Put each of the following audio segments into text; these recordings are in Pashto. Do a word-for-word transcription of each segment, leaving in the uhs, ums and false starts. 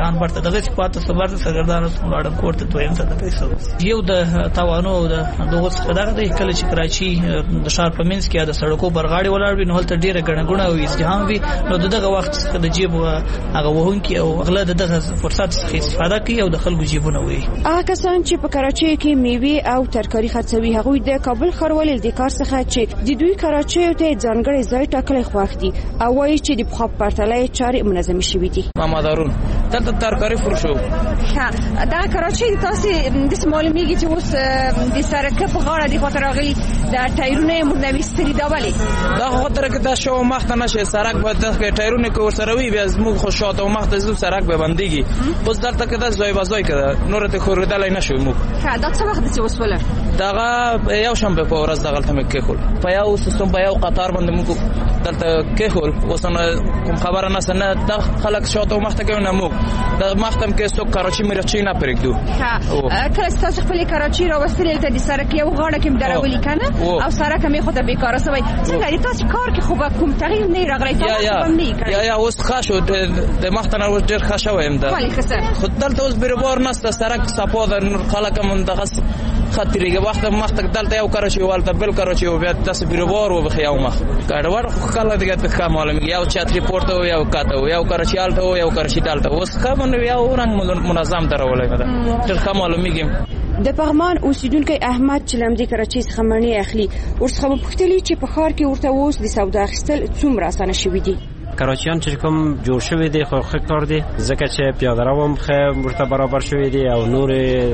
امتحان ورته دغه صفات صبر سرګردان سملاړم کوړه دویم څه د پیسو یو د توانو د دغه څه دغه د کله چې کراچي د ښار په منځ کې د سړکو برغاړي ولاړ وي نو هلته ډیره ګڼګونه او ازدحام وي نو دغه وخت څخه د جیب هغه وهونکي او غله دغه فرصت څخه استفاده کوي او د خلکو جیبونه وي. هغه کسان چې په کراچي کې میوه او ترکاري خرڅوي هغه د کابل ښاروالۍ د کار څخه چې د دوی کراچي ته ځانګړی ځای ټاکلی خوښ دي او وایي چې د په پرتلې چارې منظم شوي دي. مامادارون دلته ترکاري فروشو ښه دا کراچي تاسو د معلومیږي چې اوس د سړک په غاړه د خاطر راغلي د ټایرونه مردوي ستري دا ولې دا خاطر کې دا شو مخته نشه سړک به د ټایرونه کې ورسره وي بیا زموږ خو شاته مخته زو سړک به بنديږي اوس دلته کې دا ځای بازای کړه نور ته خوردلای نشو موږ. ښه دا څه وخت چې وسوله داغه یو شنبه په ورځ دغه ته مې کې خول په یو سیستم په یو قطار باندې موږ دلته کې خول اوس کوم خبره نه سنه د خلک شاته مخته کې نه موږ د مختم کې څو کراچي مرچي نه پرېږدو. ښه کله تاسو خپل کراچي راوستل ته د سړک یو غاړه کې درولې کنه او سړک مې خو د بیکاره سوی څنګه تاسو کار کې خو به کوم تغییر نه راغلی تاسو باندې کړی یا یا اوس خاصو د مختنه اوس ډېر خاصویم ده خو دلته اوس بیروبار نشته سړک صفا ده خلک هم دغه خاطرېږي وخت مخته دلته یو کراچي والته بل کراچي او بیا تاسو بیروبار و بخیاو مخ کاډور خو کله دغه په کار معلوم یو چت ریپورت او یو کاته یو کراچي الته او یو کراچي دلته اوس کوم یو رنګ منظم درولای ده تر کوم معلومیږي. د پغمان اوسیدونکو احمد چلمدی کراچي څخه مڼې اخلي ورڅخه پوښتنه چې په ښار کې ورته اوس د سودا اخیستل څومره اسانه شوي دي. کراچیان چې کوم جوړ شوی دی خو ښه کار دی ځکه چې پیاده رو هم ښه ورته برابر شوی دی او نور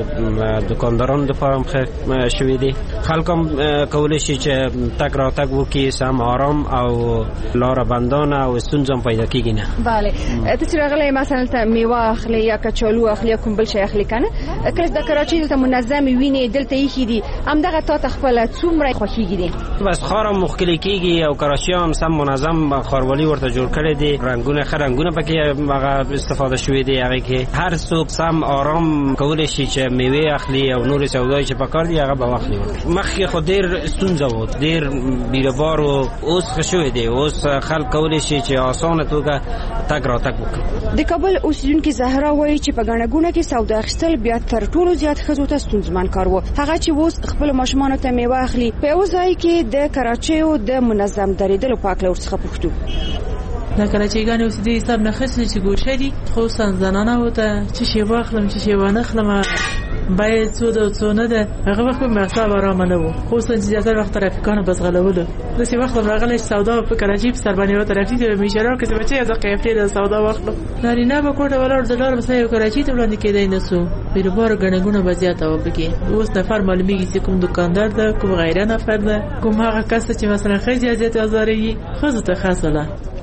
دکانداران لپاره هم ښه شوی دی. خلک هم کولی شي چې تګ راتګ وکړي سم آرام او لاره بندانه او ستونزه هم پیدا کېږي نه. بله ته چې راغلی مثلا ته میوه اخلي یا کچالو اخلي یا کوم بل شی اخلي کنه کله د کراچي دلته منظم وینې دلته ایښي دي همدغه تا ته خپله څومره خوښېږي دي؟ بس ښار هم ښکلی کېږي او کراچي هم سم منظم ښاروالي ورته جوړ کړی دي رنگونه ښه رنگونه پکې هغه استفاده شوي دي هغه کې هر څوک سم آرام کولی شي چې میوه اخلي او نور سودای چې پکار دي هغه به واخلي. مخکې خو ډېر ستونزه و ډېر بیروبار و اوس ښه شوی دی اوس خلک کولی شي چې اسانه توګه تګ راتګ وکړي. د کابل اوسیدونکي زهرا وایي چې په ګڼه ګوڼه کې سودا اخیستل بیا تر ټولو زیات ښځو ته ستونزمن کار و هغه چې اوس خپلو ماشومانو ته میوه اخلي په یو ځای کې د کراچیو د منظم درېدلو په هکله ورڅخه پوښتو. د کراچیګانې اوس دې حساب نه خسنه چې ګوشه دي خو زنانه وته چې شی واخلم چې شی ونه خلم باید څو د څو نه ده هغه وخت مې حساب آرام نه وو خو څنګه چې زیاتره وخت ترافیکانو بس غلولو د سی وخت راغلی سودا په کراچي په سر باندې و ترافیک به میشرو کې چې بچي از قیفته د سودا واخلم نارینه به کوټه ولر د لار مسای کراچي ته وړاندې کېدای نه سو بیربار غنګونه بزیاته و بګي اوس نفر معلومیږي چې کوم دکاندار ده کوم غیر نفر ده کوم هغه کس چې مثلا خځه زیات ازاري خزه ته خاصله.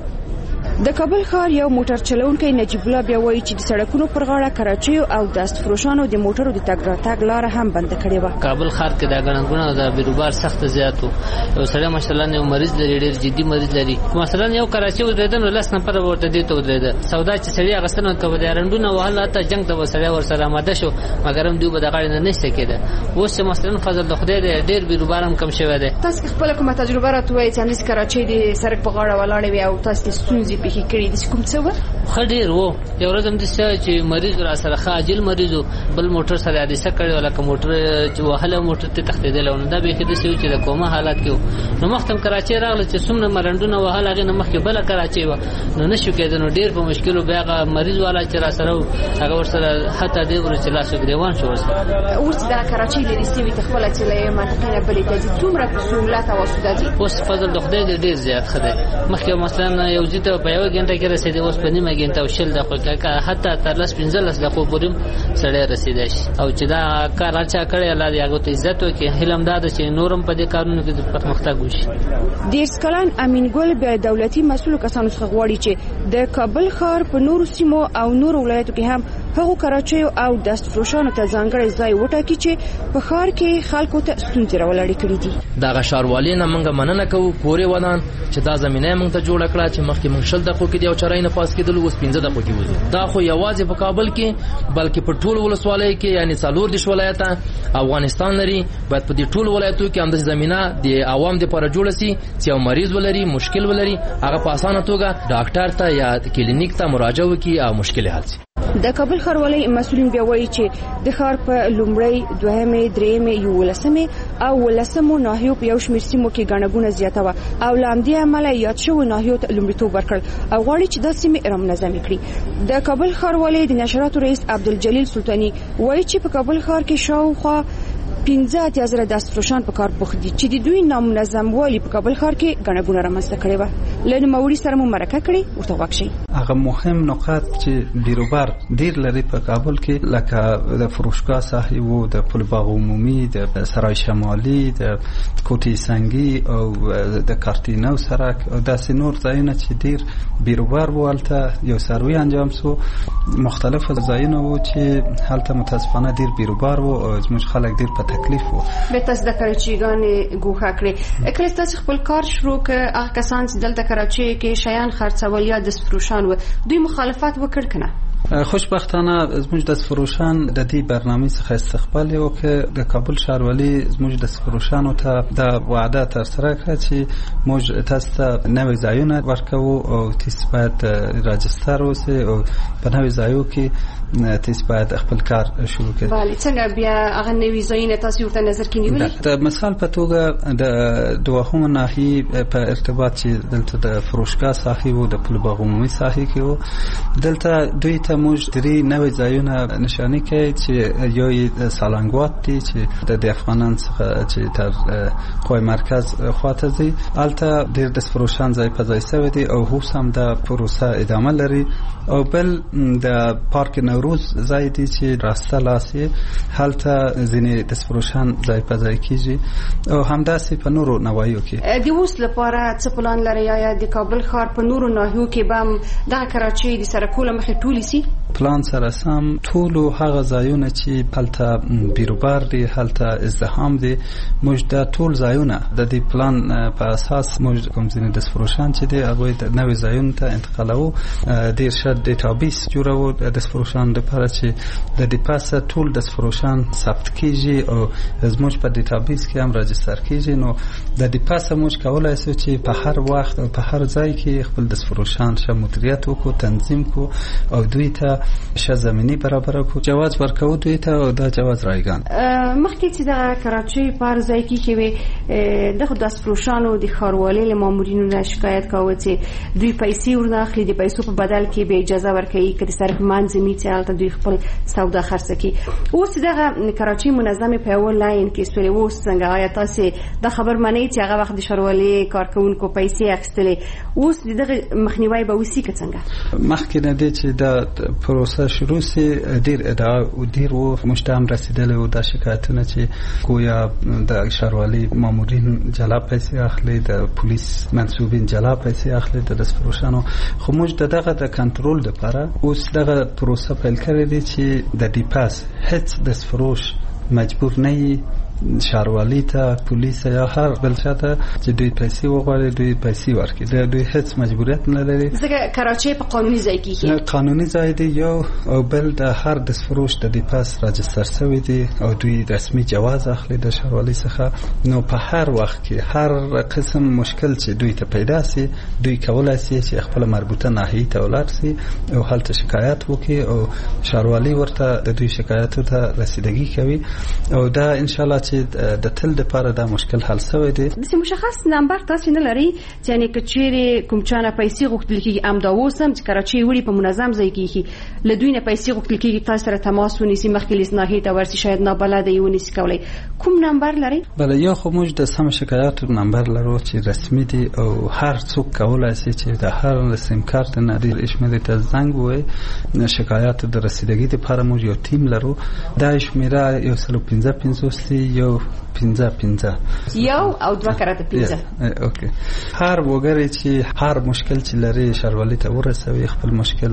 د کابل ښار یو موټر چلونکی نجیب الله بیا وایي چې د سړکونو پر غاړه کراچي او داست فروشانو د موټرو د تګ راتګ لاره هم بند کړې و. کابل ښار کې د غنګونه او د بیروبار سخت زیات و او سړی مثلا یو مریض لري ډېر جدي مریض لري مثلا یو کراچي ودرېدل نو لاس نه پر ورته دی ته ودرېد سودا چې سړی غسنه کوي د رندونه وهله ته جنگ ته سړی ور سره ماده شو مګر هم دوی به د غاړې نه نشته کېده اوس مثلا فضل د خدای ډېر بیروبار هم کم شوی دی. تاسو خپل کومه تجربه راټوي چې همدې کراچي د سړک په غاړه ولاړ وي او تاسو ستونزې پېښې کړې دي کوم څه و؟ خډیر وو یو ورځ هم د چې مریض را سره خاجل مریض بل موټر سره حادثه کړې ولا کوم موټر چې وهله موټر ته تختیدل نو دا به کې د سوي چې د کومه حالت کې نو مختم کراچي راغله چې څومره مرندونه وهله غي نه مخکې بل کراچي و نو نشو کېدل نو ډیر په مشکلو بیا مریض والا چې را سره هغه ور سره حتی د ور چې لاس ګریوان شو اوس دا کراچي لري سیمه تخپل چې له منطقه بلې ته څومره سہولت او سوداجي اوس فضل د خدای ډیر زیات خدای مخکې مثلا یو ځته په یو غنټه کې رسیدي اوس په نیمه غنټه او شل دقیقه حتی تر لس پنځلس دقیقو پورې سړی رسیدای شي او چې دا کار اچا کړی الله دې هغه ته عزت وکړي هلم دا چې نورم په دې کارونو کې پرمختګ وشي. دیرس کلن امین ګل بیا دولتي مسؤل کسانو څخه غواړي چې د کابل ښار په نورو سیمو او نورو ولایتو کې هم هغو کراچي او داست فروشانو ته ځانګړی ځای وټاکي چې په ښار کې خلکو ته ستونزې راولاړې کړي دي. دغه ښاروالۍ نه موږ مننه کوو پورې ودان چې دا زمینه موږ ته جوړه کړه چې مخکې موږ شل دقیقو کې یو چرای نه پاس کېدل اوس پنځه دقیقو کې وځو. دا خو یوازې په کابل کې بلکې په ټول ولسوالۍ کې یعنی څلور دیش ولایته افغانستان لري باید په دې ټول ولایتو کې هم د زمینه د عوام لپاره جوړه سي چې یو مریض ولري مشکل ولري هغه په اسانه توګه ډاکټر ته یا کلینیک ته مراجعه وکړي او مشکل حل شي. د کابل ښاروالۍ مسؤلین بیا وایي چې د ښار په لومړی دوهمې درېیمې یولسمې او ولسمو ناحیو په یو شمېر سیمو کې ګڼه ګوڼه زیاته وه او له همدې امله یاد شویو ناحیو ته لومړیتوب ورکړ او غواړي چې دا سیمې رامنظمې کړي. د کابل ښاروالۍ د نشراتو رئیس عبدالجلیل سلطاني وایي چې په کابل ښار کې شاوخوا پنځه اتیا زره دستفروشان په کار بوخت دي چې د دوی نامنظم والي په کابل ښار کې ګڼه ګوڼه رامنځته کړې وه. له نوموړي سره مو مرکه کړې، ورته غوږ شئ. هغه مهم نقاط چې بیروبار ډیر لري په کابل کې لکه د فروشګاه ساحې وو، د پل باغ عمومي، د سرای شمالي، د کوټې سنگي او د کارتینو سرک او داسې نور ځایونه چې ډیر بیروبار وو. هلته یو سروي انجام سو، مختلف ځایونه وو چې هلته متاسفانه ډیر بیروبار وو او زموږ خلک ډیر په تکلیف وو. به تاسو د کراچیګانې ګوښه کړې، کله تاسو خپل کار شروع کړ، هغه کسان چې دلته کراچي کې شیان خرڅول یا دستفروشان و، دوی مخالفت وکړ کنه؟ خوشبختانه زموږ د دستفروشان د دې برنامې څخه استقبال وکړ. د کابل ښاروالي زموږ د دستفروشانو ته د وعده ترسره کړه چې موږ تاسو ته نوې ځایونه ورکوو او تاسو باید راجستر اوسئ او په نوې ځایو کې تاسو باید خپل کار شروع کړئ. بله، څنګه بیا هغه نوې ځایونه تاسو ورته نظر کې نیولي؟ د مثال په توګه د دوهمه ناحیې په ارتباط چې دلته د فروشګاه ساحې وو، د پل باغ عمومي ساحې کې وو، دلته دوی ته موږ درې نوې ځایونه نشاني کړي چې یو یې سالنګوات دي چې د افغانان څخه چې تر قوای مرکز خواته ځي، هلته ډېر دستفروشان ځای په ځای سوي دي او اوس هم دا پروسه ادامه لري. او بل د پارک نوروز ځای دی چې راسته لاس یې هلته ځینې دستفروشان ځای په ځای کېږي او همداسې په نورو نواحیو کې. د اوس لپاره څه پلان لرئ؟ یا د کابل ښار په نورو ناحیو کې به هم دغه کراچۍ د سرکو له مخې ټولې سي؟ پلان سره سم ټولو هغه ځایونه چې هلته بیروبار دي، هلته ازدحام دي، موږ دا ټول ځایونه د دې پلان په اساس موږ کوم ځینې دستفروشان چې دي هغوی د نوې ځایونو ته انتقالوو. ډېر ښه ډیټابیس جوړوو د دستفروشانو لپاره چې د دې پاسه ټول دستفروشان ثبت کېږي او زموږ په ډیټابیس کې هم راجستر کېږي. نو د دې پاسه موږ کولی شو چې په هر وخت او په هر ځای کې خپل دستفروشان ښه مدیریت وکړو، تنظیم کړو او دوی ته ښه زمینی برابر کړو، جواز ورکوو دوی ته او دا جواز رایگان. مخکې چې د کراچۍ په هر ځای کې چې وي دغه دستفروشانو د ښاروالۍ له مامورینو نه شکایت کاوه چې دوی پیسې ورنه اخلي، د پیسو په بدل کې به اجازه ورکوي که د سړک منځ چې هلته دوی خپل سودا خرڅه کړي. اوس دغه کراچۍ منظمې په یو لاین کې سولې، اوس څنګه؟ آیا تاسې دا خبر منئ چې هغه وخت د ښاروالۍ کارکوونکو پیسې اخیستلې، اوس د دغه مخنیوی به وسي که څنګه؟ مخکې نه دی چې دا پروسه شروع سي ډیر ادعا او ډیر و مشتهم رسیدلی و دا شکایتونه چې گویا د ښاروالۍ مامورین جلا پیسې اخلي، د پولیس منصوبین جلا پیسې اخلي د دستفروشانو. خو موږ د دغه د کنټرول لپاره اوس دغه پروسه پیل کړې دي چې د ډي پاس هیڅ دستفروش مجبور نه وي ښاروالۍ ته، پولیس یا هر بل چاته چې دوی پیسې وغواړي دوی پیسې ورکړي، دوی هیڅ مجبوریت نه لري. ځکه کراچۍ په قانوني ځای کې قانوني ځای دی یو، او بل د هر دستفروش د دې پاس راجستر شوی دی او دوی رسمي جواز اخلي د ښاروالۍ څخه. نو په هر وخت کې هر قسم مشکل چې دوی ته پیدا سي دوی کولای شي چې خپل مربوطه ناحیې ته ولاړ سي او هلته شکایت وکړي او ښاروالۍ ورته د دوی شکایتو ته رسیدګي کوي او دا ان شاء الله چې د تل لپاره دا مشکل حل شوی دی. د مشخص نمبر تاسو نه لري چې یعنی کچېری کوم چانه پیسې غوښتل کیږي ام دا وسم چې کراچۍ وړي په منظم ځای کې لدوی نه پیسې غوښتل کیږي، تاسو سره تماس ونیسي، مخکې لسناهي ته ورسي، شاید نه بلد یو نسی کولای. کوم نمبر لري؟ بله، یو خو موږ د سم شکایاتو نمبر لرو چې رسمي دی او هر څوک کولای شي چې د هر سیم کارت نه د شمیرې ته زنګ ووهي. شکایاتو د رسیدګۍ لپاره موږ یو ټیم لرو، دا شمیره یو سل و پنځه پنځوس دی، یو پنځه پنځه یو او دوه کرته پنځه. اوکې، هر وګړی چې هر مشکل چې لري ښاروالۍ ته ورسوي خپل مشکل.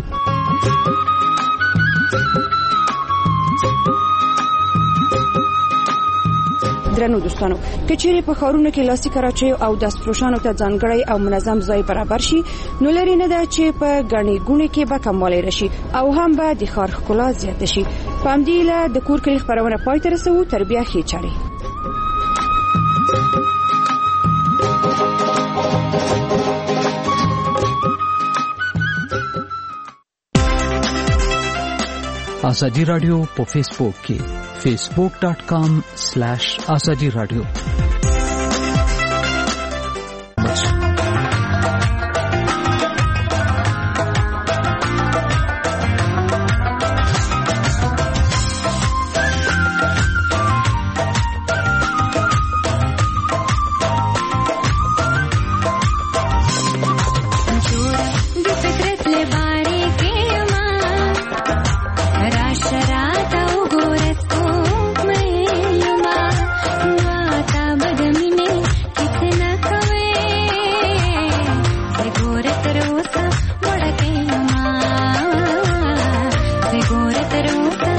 درنو دوستانو، کچېری په ښارونو کې لاسي کراچۍ او دستفروشانو ته ځانګړی او منظم ځای برابر شي، نو لري نه ده چې په ګڼې ګوڼې کې به کموالی راشي او هم به د ښار ښکلا زیاته شي. په همدې هیله د کور کلي خپرونه پای ته رسوو. تر بیا ښې چارې. ازادي رادیو په فیسبوک کې facebook dot com slash azadi radio. Segura, pero